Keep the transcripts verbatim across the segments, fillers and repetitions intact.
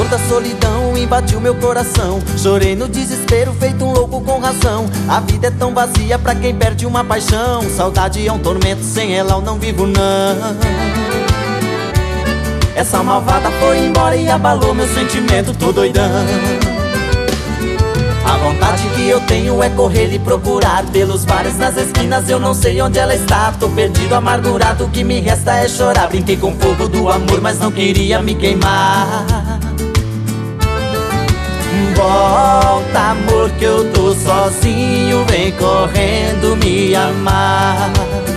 da solidão invadiu meu coração. Chorei no desespero, feito um louco com razão. A vida é tão vazia pra quem perde uma paixão. Saudade é um tormento, sem ela eu não vivo não. Essa malvada foi embora e abalou meu sentimento, tô doidão. A vontade que eu tenho é correr e procurar pelos bares, nas esquinas, eu não sei onde ela está. Tô perdido, amargurado, o que me resta é chorar. Brinquei com o fogo do amor, mas não queria me queimar. Volta, amor, que eu tô sozinho, vem correndo me amar.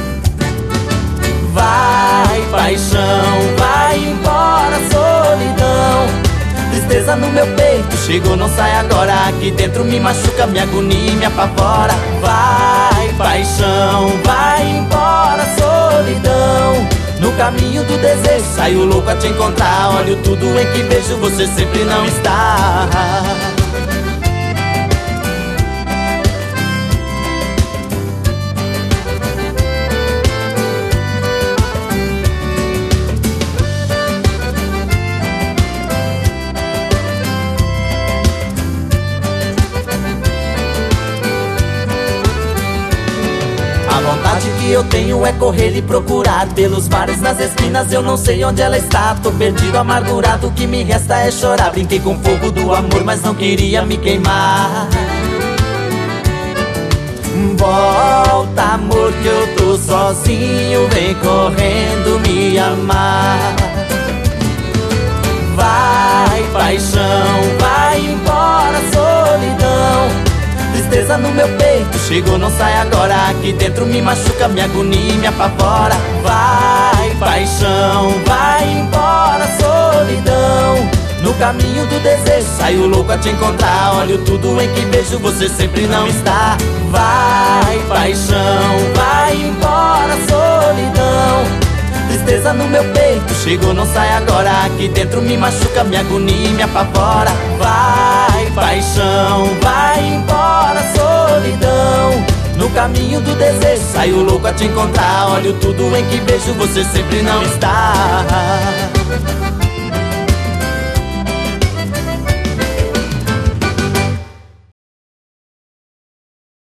Vai, paixão, vai embora, solidão. Tristeza no meu peito, chegou, não sai agora. Aqui dentro me machuca, me agonia, me apavora. Vai, paixão, vai embora, solidão. No caminho do desejo, saio louco a te encontrar. Olho tudo em que vejo, você sempre não está. A vontade que eu tenho é correr e procurar pelos bares, nas esquinas, eu não sei onde ela está. Tô perdido, amargurado, o que me resta é chorar. Brinquei com o fogo do amor, mas não queria me queimar. Volta, amor, que eu tô sozinho, vem correndo me amar. Vai, paixão, vai embora, solidão. Tristeza no meu peito, chegou, não sai agora. Aqui dentro me machuca, me agonia, me apavora. Vai, paixão, vai embora, solidão. No caminho do desejo, saio louco a te encontrar. Olho tudo em que vejo, você sempre não está. Vai, paixão, vai embora, solidão. Tristeza no meu peito, chegou, não sai agora. Aqui dentro me machuca, me agonia, me apavora. Vai, paixão, vai embora, solidão. No caminho do desejo, saio louco a te encontrar. Olho tudo em que vejo, você sempre não está.